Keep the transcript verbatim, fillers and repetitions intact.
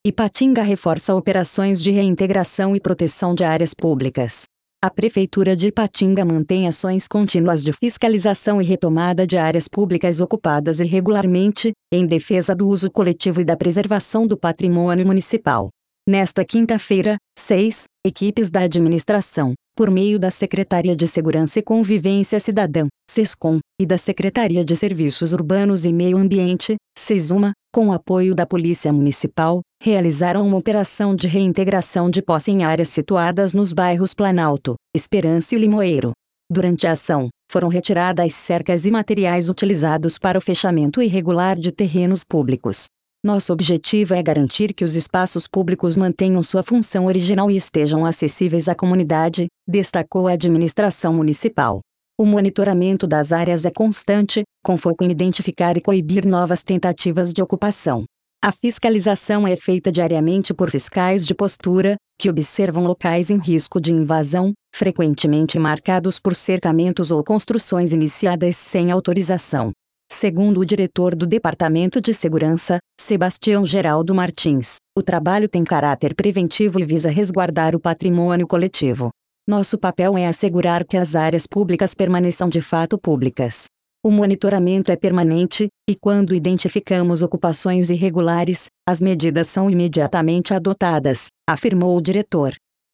Ipatinga reforça operações de reintegração e proteção de áreas públicas. A Prefeitura de Ipatinga mantém ações contínuas de fiscalização e retomada de áreas públicas ocupadas irregularmente, em defesa do uso coletivo e da preservação do patrimônio municipal. Nesta quinta-feira, seis, equipes da administração, por meio da Secretaria de Segurança e Convivência Cidadã, SESCOM, e da Secretaria de Serviços Urbanos e Meio Ambiente, SESUMA, com o apoio da Polícia Municipal, realizaram uma operação de reintegração de posse em áreas situadas nos bairros Planalto, Esperança e Limoeiro. Durante a ação, foram retiradas cercas e materiais utilizados para o fechamento irregular de terrenos públicos. Nosso objetivo é garantir que os espaços públicos mantenham sua função original e estejam acessíveis à comunidade, destacou a administração municipal. O monitoramento das áreas é constante, com foco em identificar e coibir novas tentativas de ocupação. A fiscalização é feita diariamente por fiscais de postura, que observam locais em risco de invasão, frequentemente marcados por cercamentos ou construções iniciadas sem autorização. Segundo o diretor do Departamento de Segurança, Sebastião Geraldo Martins, o trabalho tem caráter preventivo e visa resguardar o patrimônio coletivo. Nosso papel é assegurar que as áreas públicas permaneçam de fato públicas. O monitoramento é permanente, e quando identificamos ocupações irregulares, as medidas são imediatamente adotadas, afirmou o diretor.